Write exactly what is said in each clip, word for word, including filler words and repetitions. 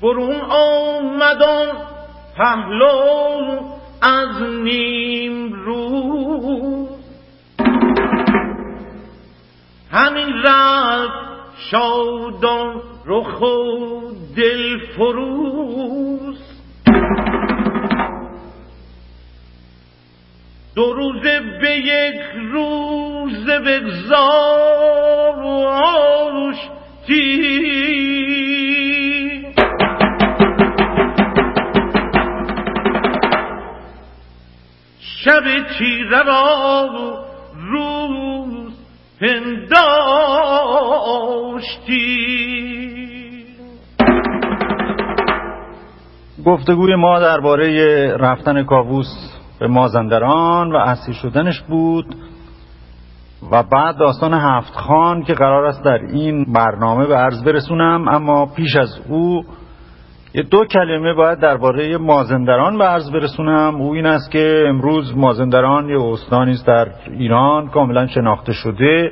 برون آمدم پهلو از نیم روز، همین رفت شادان رخ و دل فروز. دو روزه به یک روز بگذاشتی، شب تیره را روز پنداشتی. گفتگوی ما درباره رفتن کاووس به مازندران و اسیر شدنش بود و بعد داستان هفت خان که قرار است در این برنامه به عرض برسونم. اما پیش از او یه دو کلمه باید درباره مازندران به عرض برسونم. او این است که امروز مازندران یه استانی است در ایران کاملا شناخته شده،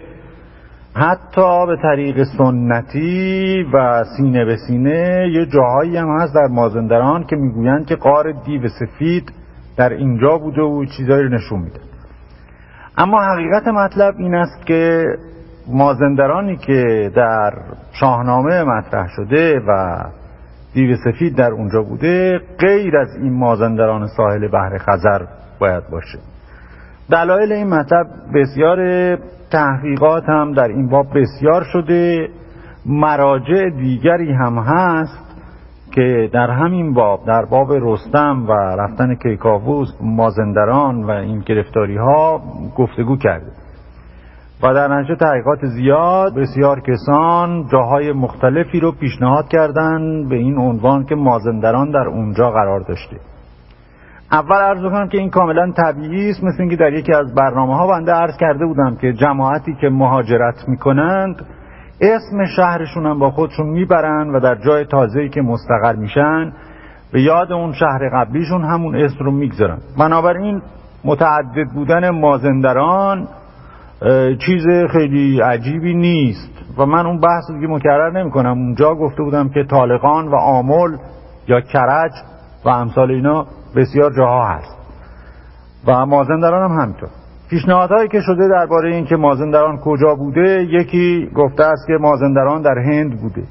حتی به طریق سنتی و سینه به سینه. یه جاهایی هم هست در مازندران که میگویند که غار دیو سفید در اینجا بوده و چیزایی رو نشون میده. اما حقیقت مطلب این است که مازندرانی که در شاهنامه مطرح شده و دیو سفید در اونجا بوده غیر از این مازندران ساحل بحر خزر باید باشه. دلایل این مطلب بسیار، تحقیقات هم در این باب بسیار شده، مراجع دیگری هم هست که در همین باب، در باب رستم و رفتن کیکاووس مازندران و این گرفتاری ها گفتگو کرده و در نتیجه تحقیقات زیاد بسیار کسان جاهای مختلفی رو پیشنهاد کردن به این عنوان که مازندران در اونجا قرار داشته. اول عرض کنم که این کاملا طبیعی است، مثل اینکه در یکی از برنامه ها بنده عرض کرده بودم که جماعتی که مهاجرت میکنند اسم شهرشون هم با خودشون میبرن و در جای تازه‌ای که مستقر میشن به یاد اون شهر قبلیشون همون اسم رو میگذارن. بنابراین متعدد بودن مازندران چیز خیلی عجیبی نیست و من اون بحث دیگه مکرر نمی کنم. اونجا گفته بودم که طالقان و آمل یا کرج و امثال اینا بسیار جاها هست و مازندران هم همینطور. پیشنهادهایی که شده درباره این که مازندران کجا بوده، یکی گفته است که مازندران در هند بوده،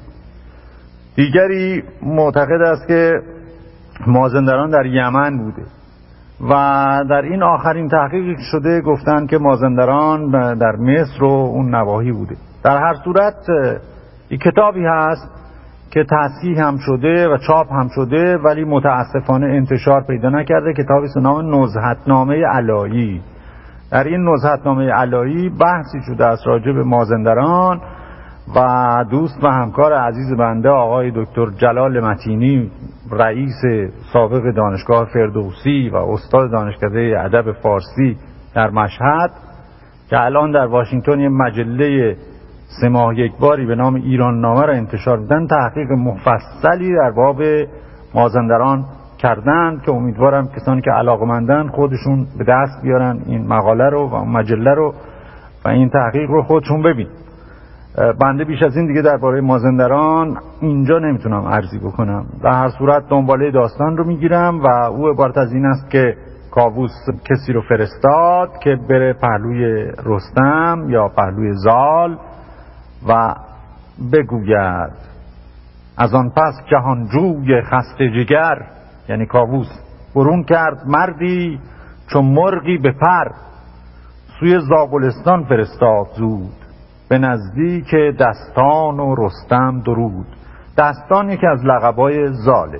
دیگری معتقد است که مازندران در یمن بوده و در این آخرین تحقیقی که شده گفتن که مازندران در مصر و اون نواحی بوده. در هر صورت یک کتابی هست که تصحیح هم شده و چاپ هم شده ولی متاسفانه انتشار پیدا نکرده، کتابی به نام نزهتنامه علایی. در این نزهتنامه علایی بحثی شده است راجع به مازندران و دوست و همکار عزیز بنده آقای دکتر جلال متینی، رئیس سابق دانشگاه فردوسی و استاد دانشکده ادب فارسی در مشهد که الان در واشنگتن یه مجله سه ماه یک باری به نام ایران نامه را انتشار میدن، تحقیق مفصلی در باب مازندران کردن که امیدوارم کسانی که علاقمندن خودشون به دست بیارن این مقاله رو و مجله رو و این تحقیق رو خودشون ببین. بنده بیش از این دیگه درباره مازندران اینجا نمیتونم عرضی بکنم. در هر صورت دنباله داستان رو میگیرم و او عبارت از این است که کاووس کسی رو فرستاد که بره پهلوی رستم یا پهلوی زال و بگوید از آن پس جهانجوی خسته جگر، یعنی کاووس برون کرد مردی چون مرغی به پر، سوی زابلستان فرستاد زود، به نزدیک دستان و رستم درود. دستان یکی از لقبای زاله.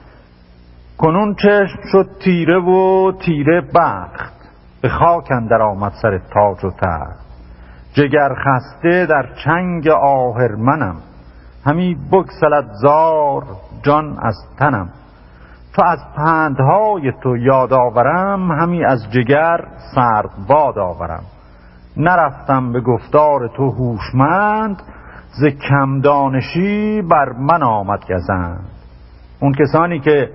کنون چشم شد تیره و تیره بخت، به خاک اندر آمد سر تاج و تخت. جگر خسته در چنگ آهرمنم، همی بگسلد زار جان از تنم. تو از پندهای تو یاد آورم، همی از جگر سرد باد آورم. نرفتم به گفتار تو هوشمند، ز کم دانشی بر من آمد گزند. اون کسانی که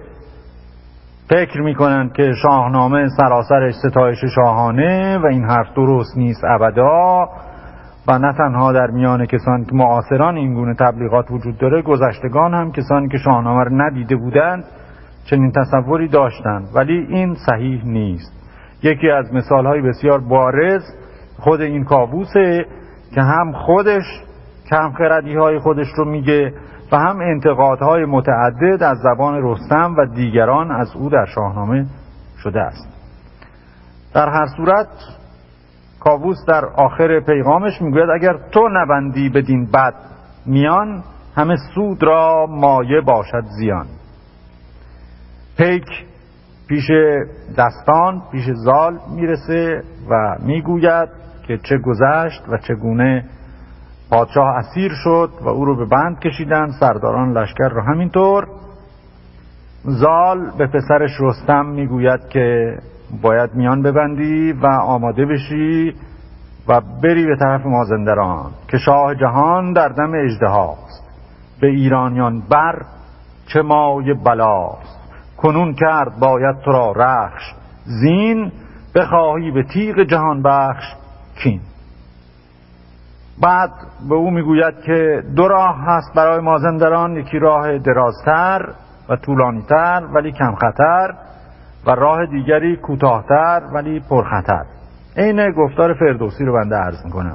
فکر میکنن که شاهنامه سراسرش ستایش شاهانه و این حرف درست نیست ابدا و نه تنها در میان کسانی که معاصران این گونه تبلیغات وجود داره، گذشتگان هم کسانی که شاهنامه رو ندیده بودند چنین تصوری داشتند، ولی این صحیح نیست. یکی از مثالهای بسیار بارز خود این کاووسه که هم خودش کم خردی های خودش رو میگه و هم انتقادهای متعدد از زبان رستم و دیگران از او در شاهنامه شده است. در هر صورت کاووس در آخر پیغامش میگوید اگر تو نبندی بدین بد میان، همه سود را مایه باشد زیان. پیک پیش دستان پیش زال میرسه و میگوید که چه گذشت و چگونه پادشاه اسیر شد و او رو به بند کشیدن، سرداران لشکر رو همینطور. زال به پسرش رستم میگوید که باید میان ببندی و آماده بشی و بری به طرف مازندران که شاه جهان در دم اژدهاست، به ایرانیان بر چه مایه بلاست. کنون کرد باید تو را رخش زین، بخواهی به تیغ جهان بخش کین. بعد به او میگوید که دو راه هست برای مازندران، یکی راه درازتر و طولانیتر ولی کم خطر و راه دیگری کوتاهتر ولی پرخطر. عین گفتار فردوسی رو بنده عرض میکنم.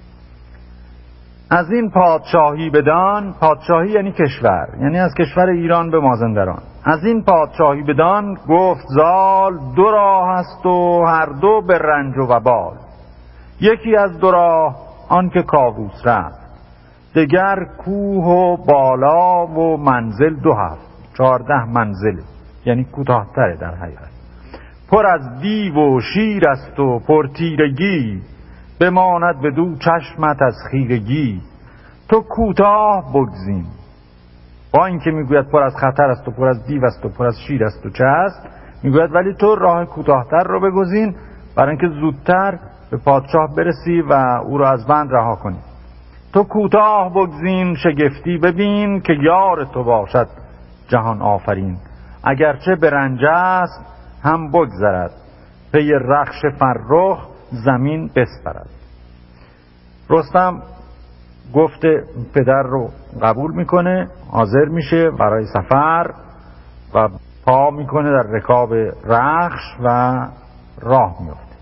از این پادشاهی بدان، پادشاهی یعنی کشور، یعنی از کشور ایران به مازندران. از این پادشاهی بدان گفت زال، دو راه هست و هر دو به رنج و وبال. یکی از دو راه آن که کاووس رفت، دگر کوه و بالا و منزل دو هفت، چهارده منزل، یعنی کوتاه‌تره در حقیقت. پر از دیو و شیر است و پر تیرگی، بماند بدو چشمت از خیرگی. تو کوتاه بگزین، با اینکه میگوید پر از خطر است و پر از دیو است و پر از شیر است و چه است، میگوید ولی تو راه کوتاهتر رو بگزین برای اینکه زودتر به پادشاه برسی و او رو از بند رها کنی. تو کوتاه بگزین شگفتی ببین، که یار تو باشد جهان آفرین. اگرچه به رنج است هم بگذرد، پی رخش فرخ زمین بسپرد. رستم گفت پدر رو قبول میکنه، حاضر میشه برای سفر و پا میکنه در رکاب رخش و راه میفته.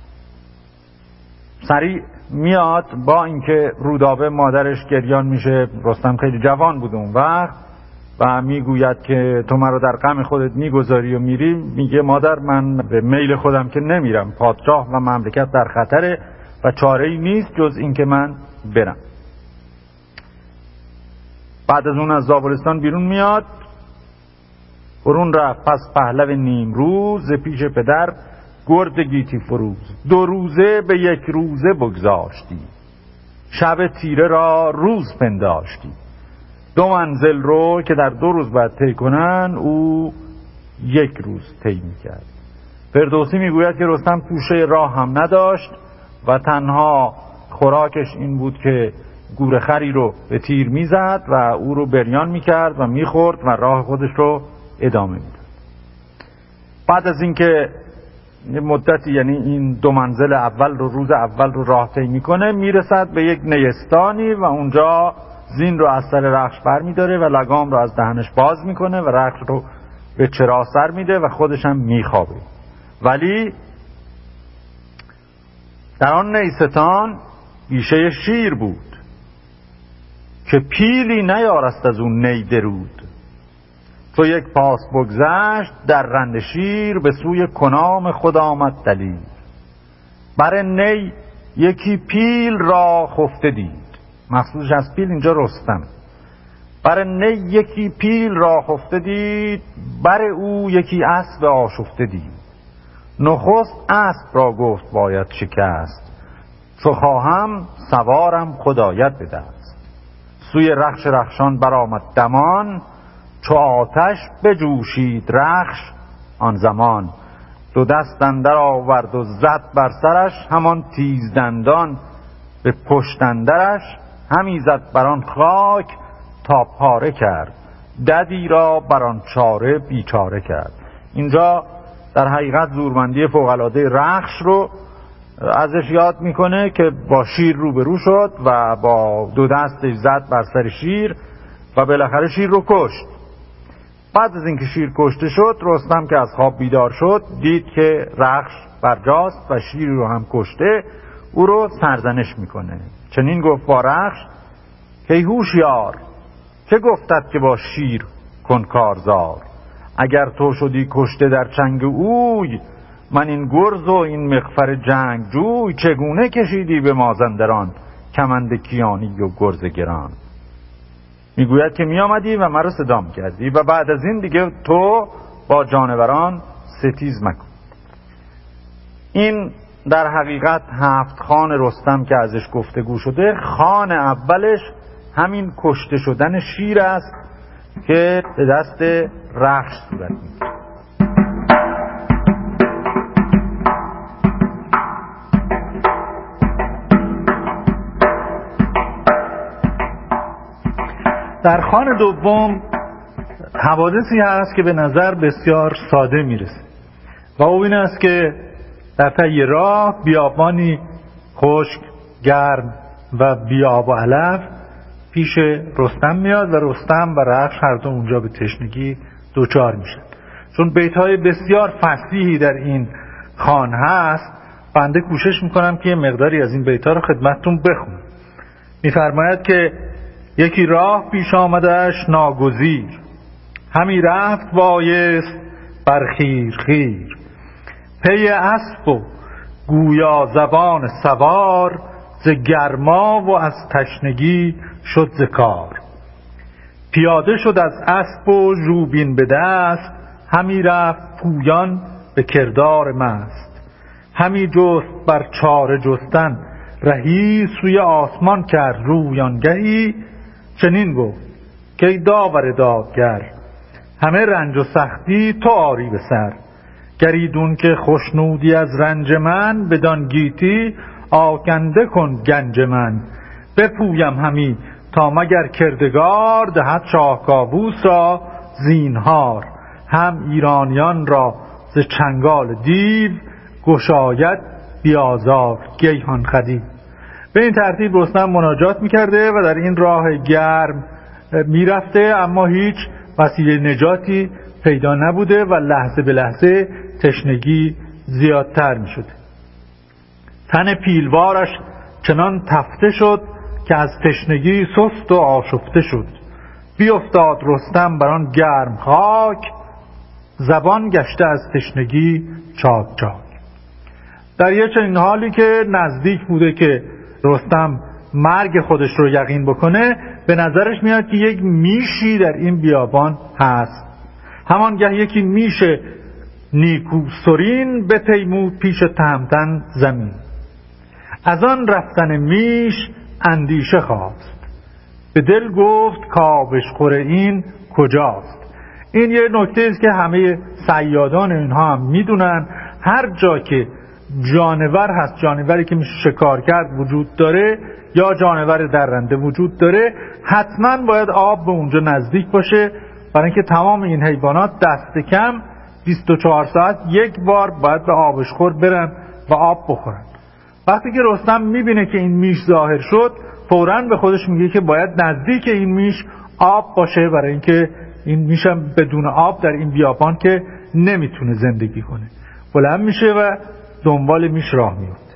سریع میاد، با اینکه رودابه مادرش گریان میشه، رستم خیلی جوان بود اون وقت و میگوید که تو من رو در غم خودت میگذاری و میری. میگه مادر من به میل خودم که نمیرم، پادشاه و مملکت در خطره و چاره‌ای نیست جز این که من برم. بعد از اون از زابلستان بیرون میاد، برون رفت پس پهلو نیم روز، پیش پدر گرد گیتی فروز. دو روزه به یک روزه بگذاشتی، شب تیره را روز پنداشتی. دو منزل رو که در دو روز باید طی کنن، او یک روز طی میکرد. فردوسی میگوید که رستم توشه راه هم نداشت و تنها خوراکش این بود که گورخری رو به تیر میزد و او رو بریان میکرد و میخورد و راه خودش رو ادامه میداد. بعد از اینکه مدتی، یعنی این دو منزل اول رو روز اول رو راه طی میکنه، میرسد به یک نیستانی و اونجا زین رو از سر رخش بر میداره و لگام رو از دهنش باز میکنه و رخش رو به چرا سر میده و خودش هم میخوابه. ولی در آن نیستان بیشه شیر بود، که پیلی نیارست از اون نی درود. تو یک پاس بگذشت در رند شیر، به سوی کنام خود آمد دلیر. بر نی یکی پیل را خفته دید، مخصوصش از پیل اینجا رستم. بر نی یکی پیل را خفته دید، بر او یکی اسب آشفته دید. نخست اسب را گفت باید شکست، چو خواهم سوارم خدایت به دست. سوی رخش رخشان برآمد دمان، چو آتش بجوشید رخش آن زمان. دو دست اندر آورد و زد بر سرش، همان تیز دندان به پشت اندرش. همی زد بران خاک تا پاره کرد، ددی را بران چاره بیچاره کرد. اینجا در حقیقت زورمندی فوق‌العاده رخش رو ازش یاد میکنه که با شیر روبرو شد و با دو دستش زد بر سر شیر و بالاخره شیر رو کشت. بعد از اینکه شیر کشته شد، رستم که از خواب بیدار شد دید که رخش برجاست و شیر رو هم کشته. او رو سرزنش میکنه. چنین گفت با رخش که ای هوشیار، چه گفتت که با شیر کن کارزار؟ اگر تو شدی کشته در چنگ اوی، من این گرز و این مغفر جنگ جوی. چگونه کشیدی به مازندران کمند کیانی و گرز گران؟ میگوید که می آمدی و مرا صدام کردی و بعد از این دیگه تو با جانوران ستیز مکن. این در حقیقت هفت خان رستم که ازش گفتگو شده، خان اولش همین کشته شدن شیر است که به دست رخش صورت میگیره. در خان دوم حوادثی هست که به نظر بسیار ساده میرسه و او این است که در طی راه بیابانی خشک، گرم و بیاب و علف پیش رستم میاد و رستم و رخش هر دو اونجا به تشنگی دوچار میشن. چون بیت‌های بسیار فصیحی در این خان هست، بنده کوشش میکنم که مقداری از این بیت‌ها رو خدمتتون بخونم. میفرماید که یکی راه پیش آمدش ناگزیر، همی رفت بایست بر خیر خیر. پی اسب و گویا زبان سوار، ز گرما و از تشنگی شد ز کار. پیاده شد از اسب و ژوبین به دست، همی رفت پویان به کردار مست. همی جست بر چاره جستن رهی، سوی آسمان کرد رویانگهی. چنین گفت که ای داور دادگر، همه رنج و سختی تو آری به سر. گریدون که خوشنودی از رنج من، بدان گیتی آکنده کن گنج من. بپویم همی تا مگر کردگار، دهد شاه کاووس را زینهار. هم ایرانیان را ز چنگال دیو، گشاید بیازار گیهان خدیو. به این ترتیب رستم مناجات میکرده و در این راه گرم میرفته، اما هیچ وسیله نجاتی پیدا نبوده و لحظه به لحظه تشنگی زیادتر میشده. تن پیلوارش چنان تفته شد، که از تشنگی سست و آشفته شد. بیافتاد رستم بران گرم خاک، زبان گشته از تشنگی چاک چاک. در یه چنین حالی که نزدیک بوده که رستم مرگ خودش رو یقین بکنه، به نظرش میاد که یک میشی در این بیابان هست. همانگه یکی میش نیکو سرین، بپیمود پیش تهمتن زمین. از آن رفتن میش اندیشه خواست، به دل گفت کآبشخور این کجاست. این یه نکته است که همه صیادان اینها هم میدونن. هر جا که جانور هست، جانوری که میشه شکار کرد وجود داره یا جانور درنده وجود داره، حتما باید آب به اونجا نزدیک باشه، برای اینکه تمام این حیوانات دست کم بیست و چهار ساعت یک بار باید به آبشخور برن و آب بخورن. وقتی که رستم میبینه که این میش ظاهر شد، فوراً به خودش میگه که باید نزدیک این میش آب باشه، برای اینکه این میش هم بدون آب در این بیابان که نمیتونه زندگی کنه. بلند میشه و دنبال میش راه میفته.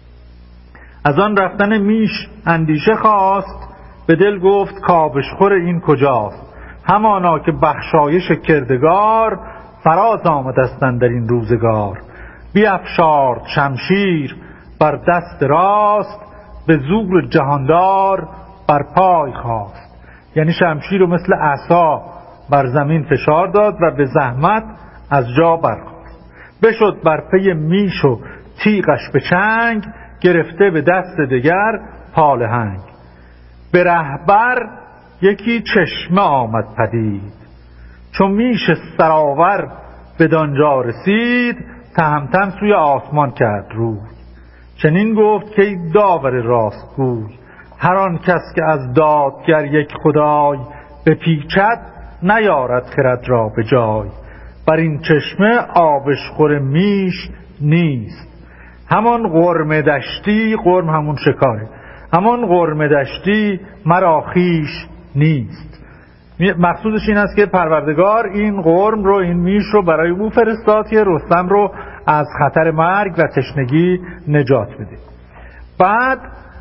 از آن رفتن میش اندیشه خواست، به دل گفت کآبشخور این کجاست. همانا که بخشایش کردگار، فراز آمدستند در این روزگار. بیفشارد شمشیر بر دست راست، به زور جهاندار بر پای خواست. یعنی شمشیر رو مثل عصا بر زمین فشار داد و به زحمت از جا برخاست. بشد بر پی میش و تیغش به چنگ، گرفته به دست دگر پالهنگ. به رهبر یکی چشمه آمد پدید، چون میش سراور بدانجا رسید. تهمتن سوی آسمان کرد روی، چنین گفت که ای داور راست گوی. هر آن کس که از دادگر یک خدای، به پیچد نیارد خرد را به جای. بر این چشمه آبشخور میش نیست، همان غرم دشتی، غرم همون شکاره، همان غرم دشتی مرا خویش نیست. مقصودش این است که پروردگار این غرم رو، این میش رو برای او فرستاد که رستم رو از خطر مرگ و تشنگی نجات بده. بعد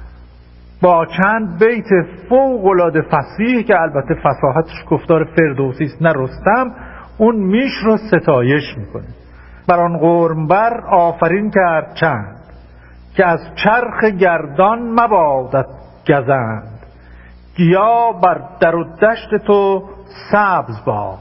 با چند بیت فوق العاده فصیح که البته فصاحتش گفتار فردوسی است نه رستم، اون میش رو ستایش میکنه. بر آن غرم بر آفرین کرد چند، که از چرخ گردان مبادت گزند. گیا بر در و دشت تو سبز باد،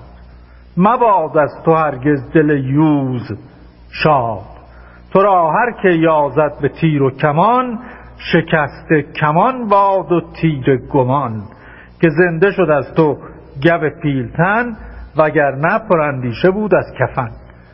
مباد از تو هرگز دل یوز شاد. تو را هر که یازد به تیر و کمان، شکسته کمان باد و تیر گمان. که زنده شد از تو گو پیلتن، وگرنه پراندیشه بود از کفن.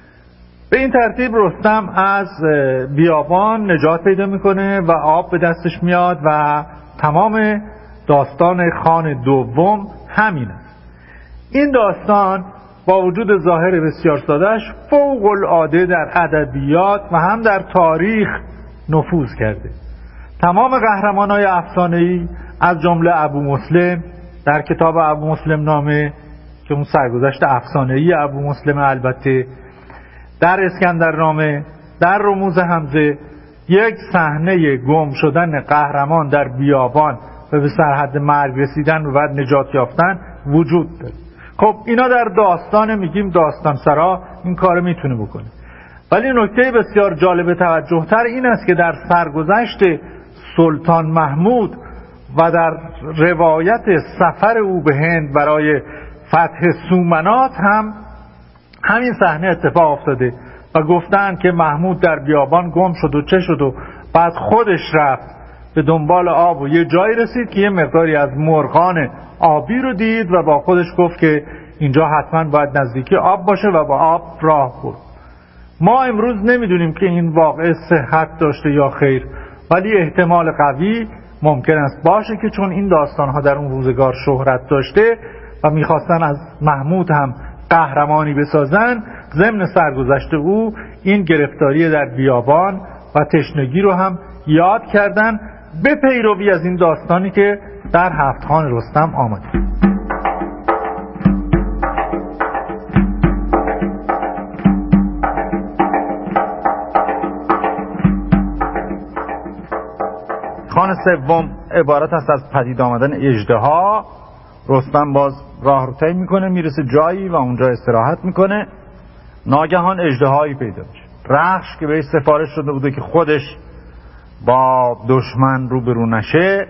به این ترتیب رستم از بیابان نجات پیدا میکنه و آب به دستش میاد و تمام داستان خان دوم همین است. این داستان با وجود ظاهر بسیار ساده‌اش فوق العاده در ادبیات و هم در تاریخ نفوذ کرده. تمام قهرمانای افسانه‌ای از جمله ابو مسلم در کتاب ابو مسلم نامه که اون سرگذشت افسانه‌ای ابو مسلم، البته در اسکندرنامه، در رموز حمزه، یک صحنه گم شدن قهرمان در بیابان و به سرحد مرگ رسیدن و بعد نجات یافتن وجود داره. خب اینا در داستان میگیم داستان سرا این کار میتونه بکنه. ولی نکته بسیار جالب توجه تر این است که در سرگذشت سلطان محمود و در روایت سفر او به هند برای فتح سومنات هم همین صحنه اتفاق افتاده و گفتن که محمود در بیابان گم شد و چه شد و بعد خودش رفت به دنبال آب و یه جایی رسید که یه مقداری از مرغان آبی رو دید و با خودش گفت که اینجا حتما باید نزدیکی آب باشه و با آب راه برد. ما امروز نمیدونیم که این واقعه صحت داشته یا خیر، ولی احتمال قوی ممکن است باشه که چون این داستانها در اون روزگار شهرت داشته و میخواستن از محمود هم قهرمانی بسازن، ضمن سرگذشت او این گرفتاری در بیابان و تشنگی رو هم یاد کردن به پیروی از این داستانی که در هفت خان رستم آمده. خان سوم عبارت است از پدید آمدن اژدها. رستم باز راه رو طی میکنه، میرسه جایی و اونجا استراحت میکنه. ناگهان اژدهایی پیدا میشه. رخش که بهش سفارش شده بوده که خودش با دشمن روبرو نشه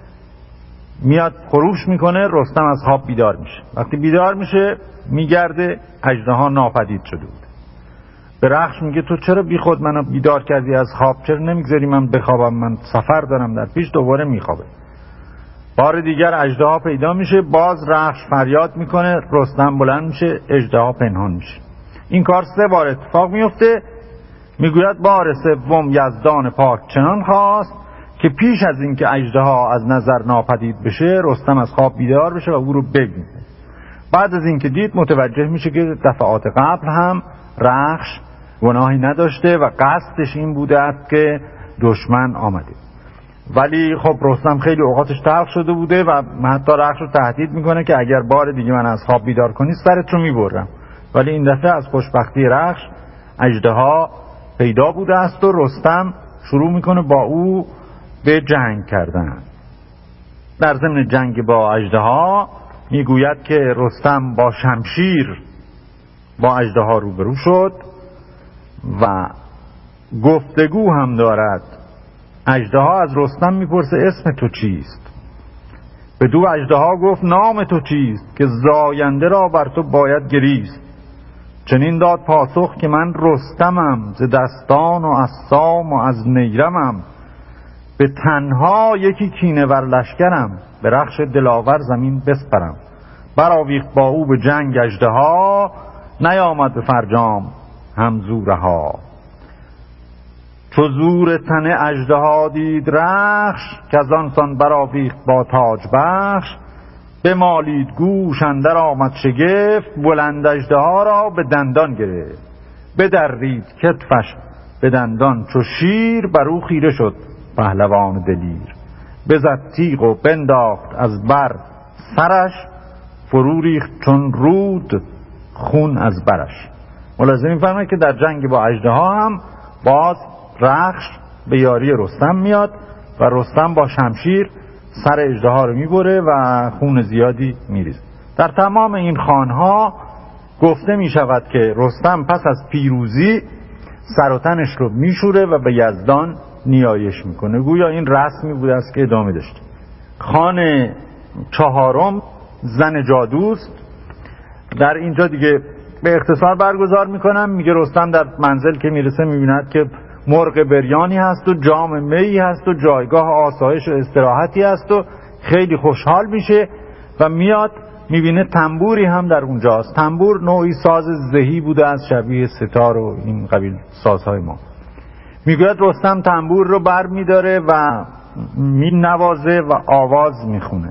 میاد خروش میکنه. رستم از خواب بیدار میشه. وقتی بیدار میشه میگرده، اژدها ناپدید شده بود. به رخش میگه تو چرا بی خود منو بیدار کردی از خواب؟ چرا نمیگذاری من بخوابم؟ من سفر دارم در پیش. دوباره میخوابه. بار دیگر اژدها پیدا میشه. باز رخش فریاد میکنه. رستم بلند میشه، اژدها پنهان میشه. این کار سه بار اتفاق میفته. میگوید بار سوم یزدان پاک چنان خواست که پیش از این که اژدها از نظر ناپدید بشه، رستم از خواب بیدار بشه و او رو ببینه. بعد از این که دید متوجه میشه که دفعات قبل هم رخش گناهی نداشته و قصدش این بوده است که دشمن آمده. ولی خب رستم خیلی اوقاتش تلخ شده بوده و حتی رخش رو تهدید میکنه که اگر بار دیگه من از خواب بیدار کنی سرت رو میبرم. ولی این دفعه از خوشبختی رخش اژدها پیدا بوده است و رستم شروع میکنه با او به جنگ کردن. در ضمن جنگ با اژدها میگوید که رستم با شمشیر با اژدها روبرو شد و گفتگو هم دارد. اژدها از رستم میپرسه اسم تو چیست؟ بدو اژدها گفت نام تو چیست که زاینده را بر تو باید گریست. چنین داد پاسخ که من رستمم، ز دستان و از سام و از نیرمم. به تنها یکی کینه ور لشکرم، به رخش دلاور زمین بسپرم. برآویخت با او به جنگ اژدها، نیامد به فرجام هم زورها. چو زور تن اژدها دید رخش، که از آن سان برآویخت با تاج بخش. بمالید گوش اندر آمد شگفت، بلند اژدها را به دندان گرفت. بدرید کتفش به دندان چو شیر، بر او خیره شد پهلوان دلیر. بزد تیغ و بنداخت از بر سرش، فرو ریخت چون رود خون از برش. ملاحظه می‌فرمایید که در جنگ با اژدها هم باز رخش به یاری رستم میاد و رستم با شمشیر سر اژدها رو میبره و خون زیادی میریزه. در تمام این خوانها گفته میشود که رستم پس از پیروزی سر و تنش رو میشوره و به یزدان نیایش میکنه، گویا این رسمی بوده است که ادامه داشته. خوان چهارم زن جادوست. در اینجا دیگه به اختصار برگزار میکنم. میگه رستم در منزل که میرسه میبیند که مرغ بریانی هست و جام می هست و جایگاه آسایش و استراحتی هست و خیلی خوشحال میشه و میاد میبینه تنبوری هم در اونجاست. تنبور نوعی ساز زهی بوده از شبیه ستار و این قبیل سازهای ما. میگوید رستم تنبور رو بر میداره و مینوازه و آواز میخونه.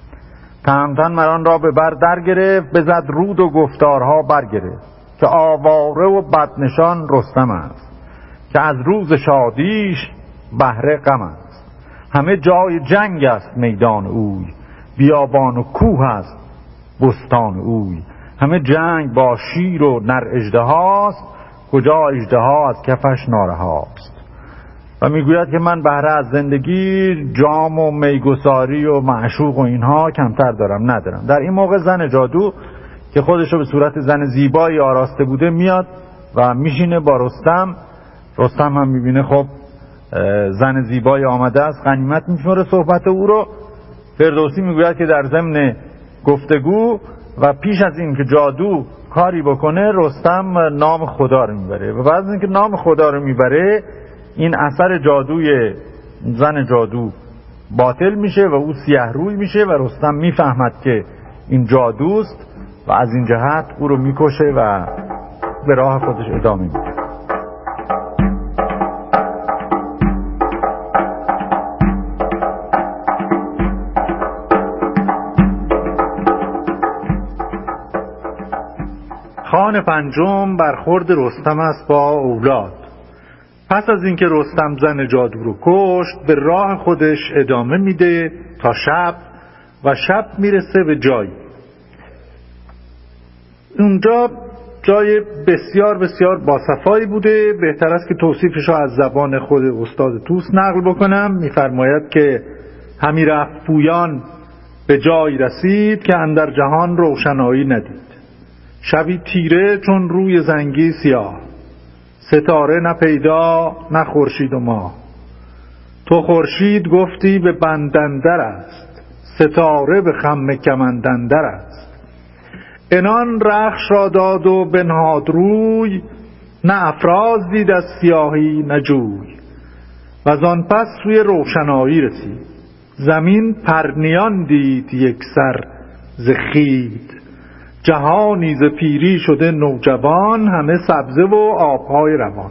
تهمتن مران را به بر در گرفت، بزد رود و گفتارها برگرفت. که آواره و بدنشان رستم است، که از روز شادیش بهره غم است. همه جای جنگ است میدان اوی، بیابان و کوه است بستان اوی. همه جنگ با شیر و نر اژدهاست، کجا اژدها از کفش نارهاست. و میگوید که من بهره از زندگی جام و میگساری و معشوق و اینها کمتر دارم ندارم. در این موقع زن جادو که خودش رو به صورت زن زیبایی آراسته بوده میاد و میشینه با رستم. رستم هم میبینه خب زن زیبایی آمده است، غنیمت میشماره صحبت او رو. فردوسی میگوید که در ضمن گفتگو و پیش از این که جادو کاری بکنه رستم نام خدا رو میبره و بعد از اینکه نام خدا رو میبره این اثر جادوی زن جادو باطل میشه و او سیه روی میشه و رستم میفهمد که این جادوست و از این جهت او رو میکشه و به راه خودش ادامه میده. خوان پنجم برخورد رستم است با اولاد. پس از اینکه رستم زن جادو رو کشت به راه خودش ادامه میده تا شب و شب میرسه به جایی. اونجا جای بسیار بسیار باصفایی بوده. بهتر است که توصیفش رو از زبان خود استاد طوس نقل بکنم. میفرماید که همی رفت پویان به جایی رسید که اندر جهان روشنایی ندید. شبی تیره چون روی زنگی سیاه، ستاره نه پیدا نه خورشید و ماه. تو خورشید گفتی به بندندر است، ستاره به خم کمندندر است. انان رخش را داد و بنهاد روی، نه افراز دید از سیاهی نه جوی. و زان پس سوی روشنایی رسید، زمین پرنیان دید یک سر ز خوید. جهانی ز پیری شده نوجوان، همه سبزه و آبهای روان.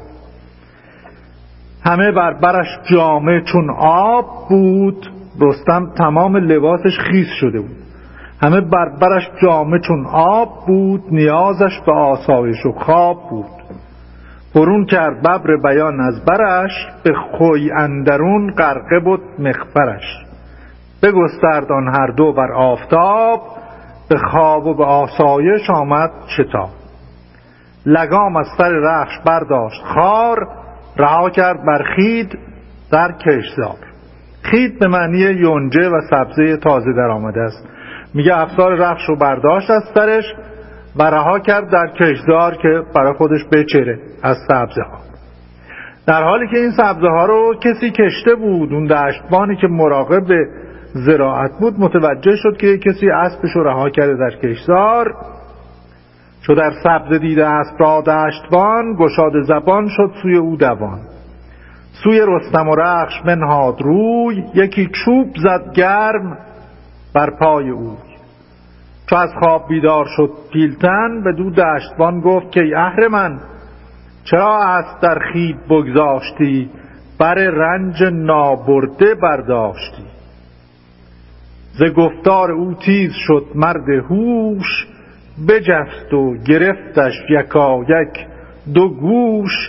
همه بر برش جامه چون آب بود. رستم تمام لباسش خیس شده بود. همه بر برش جامه چون آب بود، نیازش به آسایش و خواب بود. برون کرد ببر بیان از برش، به خوی اندرون غرقه بود مخبرش. بگسترد آن هر دو بر آفتاب، به خواب و به آسایش آمد شتاب. لگام از سر رخش برداشت خار، رها کرد بر خید در کشتزار. خید به معنی یونجه و سبزه تازه در آمده است. میگه افسار رخش رو برداشت از سرش و رها کرد در کشتزار که برای خودش بچره از سبزه ها. در حالی که این سبزه ها رو کسی کشته بود، اون دشتبانی که مراقب زراعت بود متوجه شد که کسی اسبش رو رها کرده در کشتزار. چو در سبزه دیده اسب را دشتبان، گشاده زبان شد سوی او دوان. سوی رستم و رخش بنهاد روی، یکی چوب زد گرم بر پای اوی. چو از خواب بیدار شد پیلتن، بدو دشتبان گفت که ای اهرمن، چرا اسب در خید بگذاشتی، بر رنج نابرده برداشتی. ز گفتار او تیز شد مرد هوش، بجست و گرفتش یکایک دو گوش.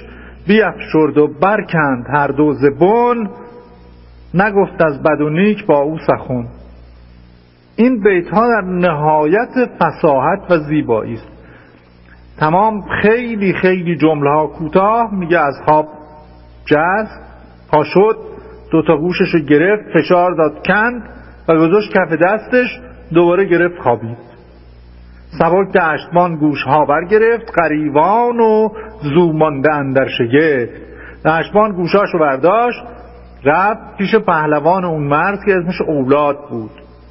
بیفشرد و برکند هر دو زبون، نگفت از بد و نیک با او سخن. این بیت ها در نهایت فصاحت و زیبایی است. تمام خیلی خیلی جمله ها کوتاه. میگه از خواب جست، پا شد، دوتا گوشش رو گرفت، فشار داد، کند و گذاشت کف دستش، دوباره گرفت خوابید. سبک دشتبان گوش ها برگرفت، غریوان و زو مانده اندر شگفت. دشتبان گوشاش رو برداشت، رفت پیش پهلوان اون مرد که اسمش اولاد بود.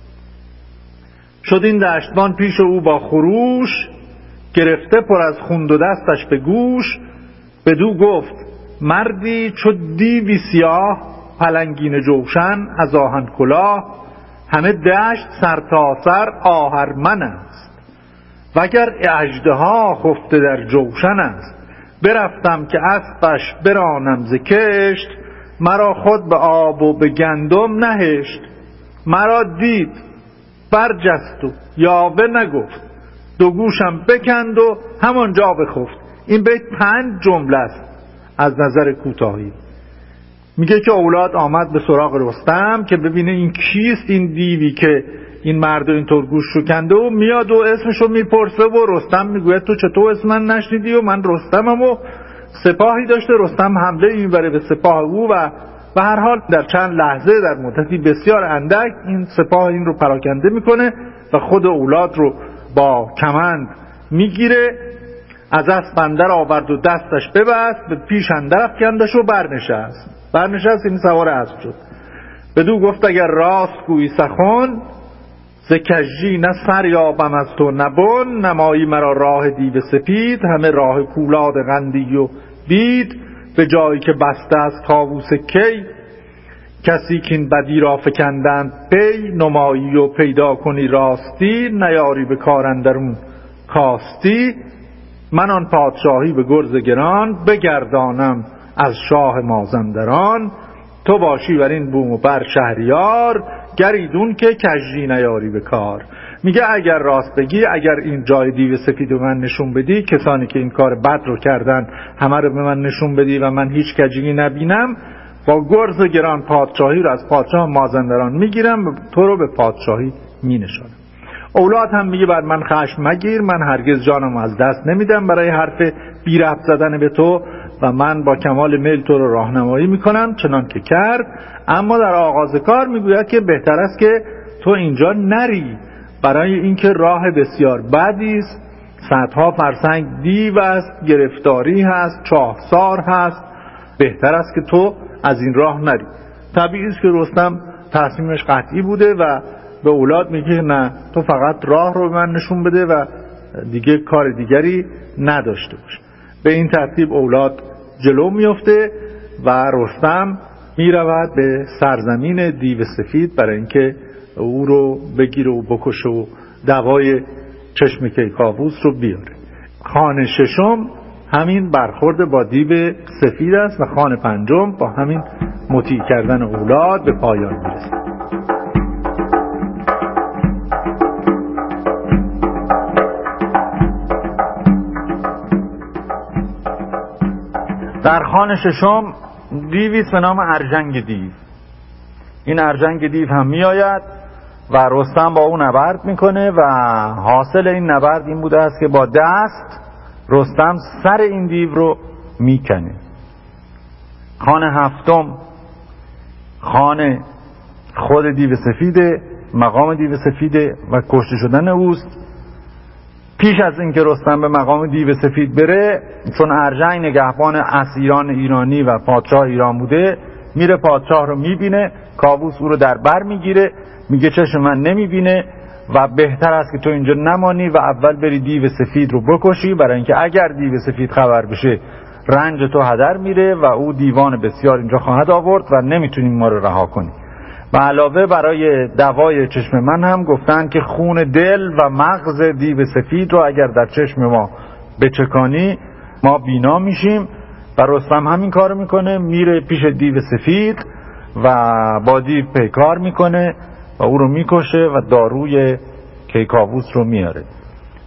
شد این دشتبان پیش او با خروش، گرفته پر از خون و دستش به گوش. بدو گفت مردی چو دیوی سیاه، پلنگین جوشن از آهن کلاه. همه دشت سر تا سر آهرمن است، وگر اژدها خفته در جوشن است. برفتم که اسبش برانم ز کشت، مرا خود به آب و به گندم نهشت. مرا دید برجست و یاوه نگفت، دو گوشم بکند و همانجا بخفت. این بیت پنج جمله است از نظر کوتاهی. میگه که اولاد آمد به سراغ رستم که ببینه این کیست، این دیوی که این مرد اینطور گوش رو کنده، و میاد و اسمشو میپرسه و رستم میگوید تو چطور اسم من نشنیدی؟ و من رستمم و سپاهی داشته. رستم حمله این بره به سپاه او و به هر حال در چند لحظه در مدتی بسیار اندک این سپاه این رو پراکنده میکنه و خود اولاد رو با کمند میگیره، از اسب اندر آورد و دستش ببست، به پیش اندر افکندش و برنشست. برنشست این سوار اسب شد. بدو گفت اگر راست گویی سخن، ز کژی نه سر یابم از تو نه بن. نمایی مرا راه دیو سپید، همه راه پولاد قندی و بید. به جایی که بسته از طاووس کی، کسی که این بدی را فکندند پی. نمایی و پیدا کنی راستی، نیاری به کار اندرون کاستی. من آن پادشاهی به گرز گران، بگردانم از شاه مازندران. تو باشی بر این بوم و بر شهریار، گریدون که کژی نیاری به کار. میگه اگر راست بگی، اگر این جای دیو سفید رو من نشون بدی، کسانی که این کار بد رو کردن همه رو به من نشون بدی و من هیچ کجی نبینم، با گرز گران پادشاهی رو از پادشاه مازندران میگیرم و تو رو به پادشاهی مینشانم. اولاد هم میگه بر من خشم مگیر، من هرگز جانم از دست نمیدم برای حرف بی ربط زدن به تو و من با کمال میل تو رو راهنمایی میکنم چنان که کرد. اما در آغاز کار میگوید که بهتر است که تو اینجا نری، برای اینکه راه بسیار بدی است، صدها فرسنگ دیو است، گرفتاری هست، چاهسار هست، بهتر است که تو از این راه نری. طبیعی است که رستم تصمیمش قطعی بوده و به اولاد میگه نه، تو فقط راه رو به من نشون بده و دیگه کار دیگری نداشته باش. به این ترتیب اولاد جلو میفته و رستم میرود به سرزمین دیو سفید برای اینکه او رو بگیره و بکشه و دوای چشم کیکاووس رو بیاره. خان ششم همین برخورد با دیو سفید است و خان پنجم با همین مطیع کردن اولاد به پایان میرسه. در خان ششم دیویست به نام ارجنگ دیو. این ارجنگ دیو هم می آید و رستم با اون نبرد میکنه و حاصل این نبرد این بوده است که با دست رستم سر این دیو رو میکنه. خان هفتم خان خود دیو سفیده، مقام دیو سفیده و کشته شدن اوست. پیش از اینکه رستم به مقام دیو سفید بره، چون ارجنگ نگهبان اسیران ایرانی و پادشاه ایران بوده، میره پادشاه رو میبینه. کاووس او رو در بر میگیره، میگه چشم من نمیبینه و بهتر است که تو اینجا نمانی و اول بری دیو سفید رو بکشی، برای اینکه اگر دیو سفید خبر بشه رنج تو هدر میره و او دیوان بسیار اینجا خواهد آورد و نمیتونیم ما رو رها کنی. و علاوه برای دوای چشم من هم گفتن که خون دل و مغز دیو سفید رو اگر در چشم ما بچکانی ما بینا میشیم. و رستم همین کار میکنه، میره پیش دیو سفید و با دیو پیکار میکنه و او رو میکشه و داروی کیکاووس رو میاره.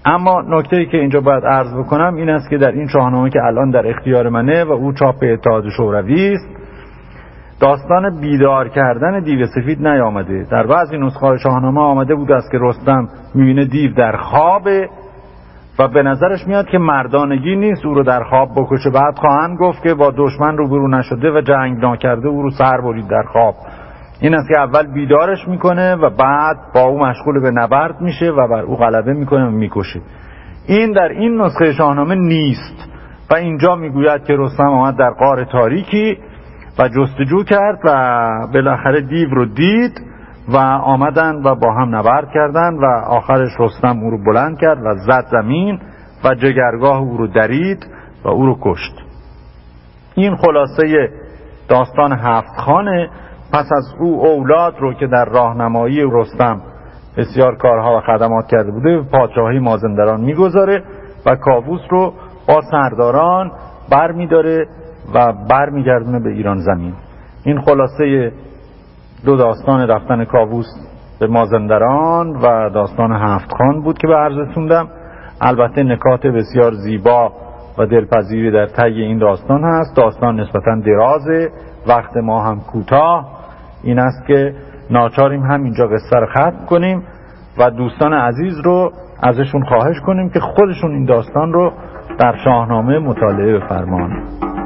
اما نکته‌ای که اینجا باید عرض بکنم این است که در این شاهنامه که الان در اختیار منه و او چاپ اتحاد شوروی است، داستان بیدار کردن دیو سفید نیامده. در بعضی نسخه‌های شاهنامه آمده بود است که رستم می‌بینه دیو در خوابه و به نظرش میاد که مردانگی نیست او رو در خواب بکشه. بعد خواهند گفت که با دشمن روبرو نشده و جنگ ناکرده او رو سر برید در خواب. این است که اول بیدارش میکنه و بعد با او مشغول به نبرد میشه و بر او غلبه میکنه و میکشه. این در این نسخه شاهنامه نیست و اینجا میگوید که رستم آمد در غار تاریکی و جستجو کرد و بالاخره دیو رو دید و آمدن و با هم نبرد کردن و آخرش رستم او رو بلند کرد و زد زمین و جگرگاه او رو درید و او رو کشت. این خلاصه داستان هفت خانه. پس از او اولاد رو که در راهنمایی رستم بسیار کارها و خدمات کرده بوده به پادشاهی مازندران میگذاره و کاووس رو با سرداران بر میداره و بر میگردونه به ایران زمین. این خلاصه دو داستان رفتن کاووس به مازندران و داستان هفت خان بود که به عرض رسوندم. البته نکات بسیار زیبا و دلپذیری در طی این داستان هست. داستان نسبتاً درازه، وقت ما هم کوتاه. این است که ناچاریم هم اینجا قصه رو ختم کنیم و دوستان عزیز رو ازشون خواهش کنیم که خودشون این داستان رو در شاهنامه مطالعه بفرمایند.